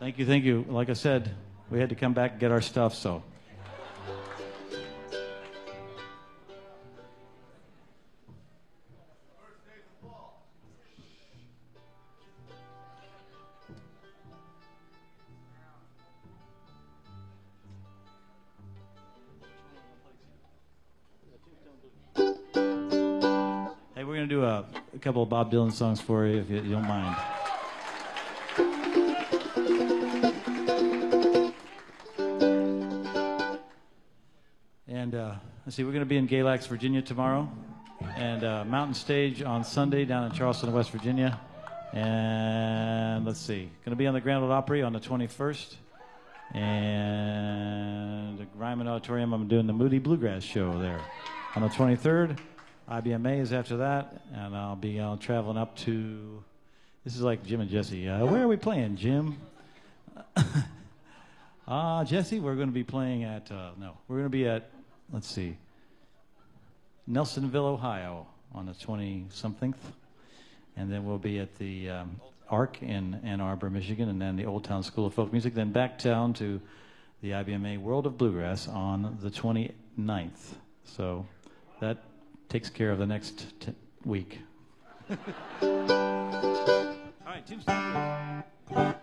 Thank you, thank you. Like I said, we had to come back and get our stuff, so. Hey, we're going to do a couple of Bob Dylan songs for you, if you don't mind. And let's see, we're going to be in Galax, Virginia tomorrow, and Mountain Stage on Sunday down in Charleston, West Virginia. And let's see, going to be on the Grand Ole Opry on the 21st. And the Ryman Auditorium, I'm doing the Moody Bluegrass show there on the 23rd. IBMA is after that, and I'll be traveling up to, this is like Jim and Jesse. Where are we playing, Jim? Jesse, we're going to be playing at, we're going to be at, let's see, Nelsonville, Ohio on the 20-something. And then we'll be at the ARC in Ann Arbor, Michigan, and then the Old Town School of Folk Music, then back down to the IBMA World of Bluegrass on the 29th. So that takes care of the next week. All right, Tombstone.